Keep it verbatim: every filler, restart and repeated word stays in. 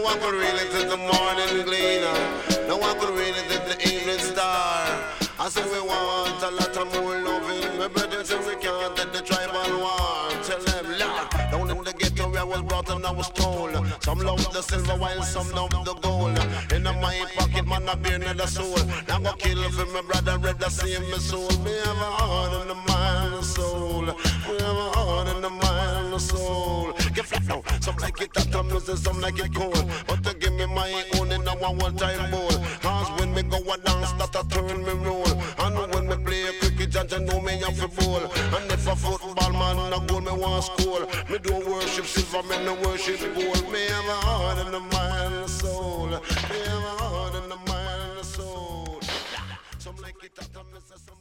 one could read it in the morning gleaner. No one could read it in the evening star. I say we want a lot of more loving. My brother say we can't take the tribal war. Tell them, Lord, down in the ghetto where I was brought and I was told. Some love the silver while some love the gold. In my pocket, man, I bear another soul. Now go kill for my brother, red, the same my soul. Me have a heart and a mind and soul. We have a heart and a mind and a soul. Get flat now, some like it hot, some some like it cold. But to give me my own in a one time bowl. Cause when me go a dance, that a turn me roll. And when me play a cricket, judge know me have a ball. And if a football man a goal, me want score. Me don't worship silver, me no worship gold. Me have a heart and a mind and a soul. Me have a heart and a mind and a soul. Some like it hot, some